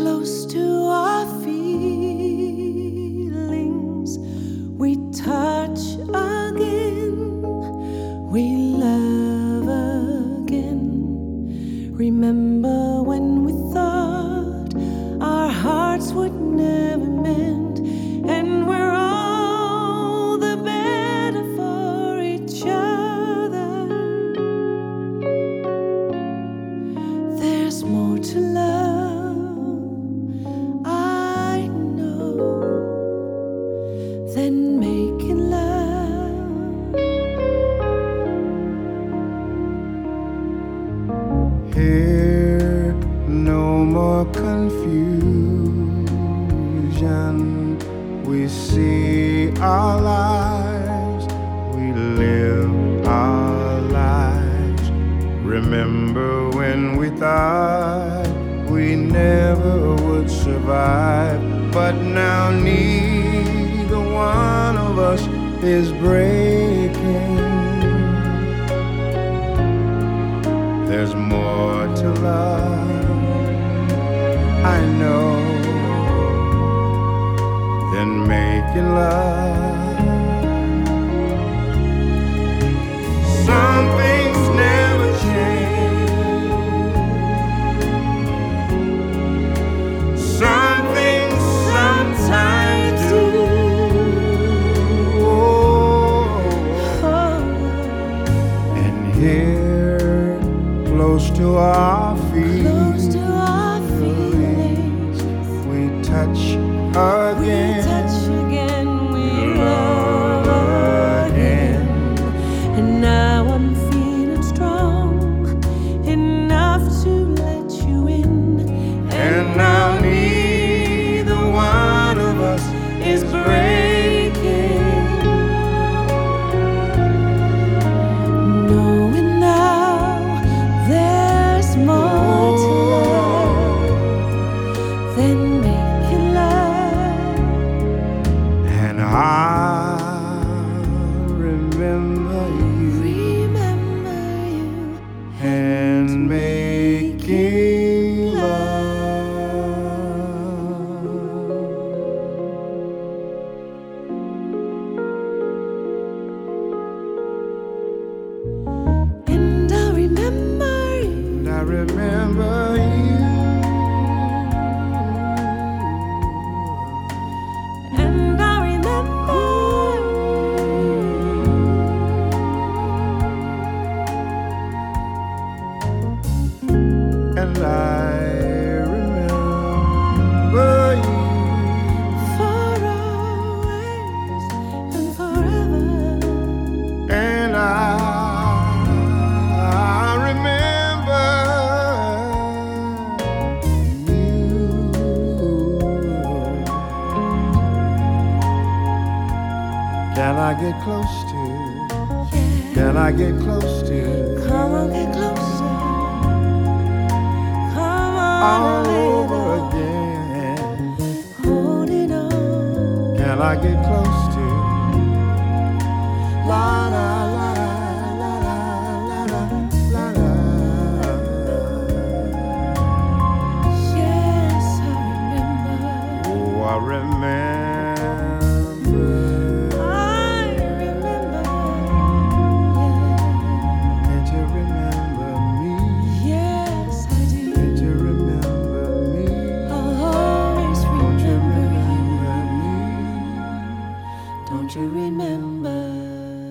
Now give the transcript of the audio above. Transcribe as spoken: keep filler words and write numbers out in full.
close to our feelings, we touch again, we love again. Remember when we thought our hearts would never mend, and we're all the better for each other. There's more to love, I know, than making love. Here, no more confusion. We see our lives, we live our lives. Remember when we thought we never would survive, but now neither one of us is breaking. There's more to love, I know, than making love. Some things never change, some things sometimes do. Oh. And here, close to our feet, Close to our feelings, we touch again, we touch again, we love again. And now I'm feeling strong enough to let you in, and now neither one of us is breaking. Knowing now there's more to love than making love. and I remember you Remember you and making love. and I remember you. And I remember you. And I remember And I remember you. for always and forever. And I remember you. Can I get close to? Yeah. Can I get close to? Come on, get closer. Come on a All over little. again. Hold it on. Can I get close to? La la la la la la la la la. Yes, I remember. Oh, I remember. I remember. Can't you remember me? Yeah. Yes, I do. Can't you remember me? I'll always Don't you remember you. remember me? Don't you remember?